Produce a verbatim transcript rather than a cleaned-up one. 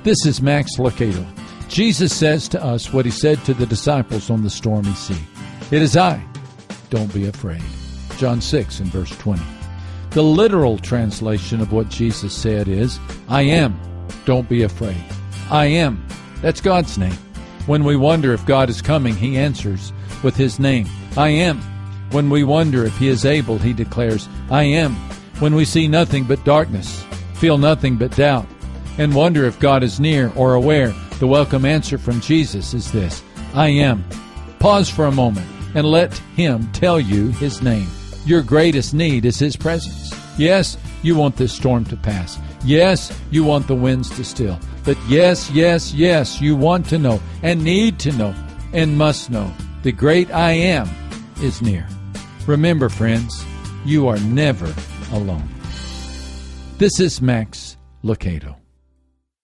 This is Max Lucado. Jesus says to us what he said to the disciples on the stormy sea. It is I. Don't be afraid. John six and verse twenty. The literal translation of what Jesus said is, I am. Don't be afraid. I am. That's God's name. When we wonder if God is coming, he answers with his name. I am. When we wonder if he is able, he declares, I am. When we see nothing but darkness, feel nothing but doubt, and wonder if God is near or aware, the welcome answer from Jesus is this, I am. Pause for a moment and let him tell you his name. Your greatest need is his presence. Yes, you want this storm to pass. Yes, you want the winds to still. But yes, yes, yes, you want to know and need to know and must know the great I am is near. Remember, friends, you are never alone. This is Max Lucado.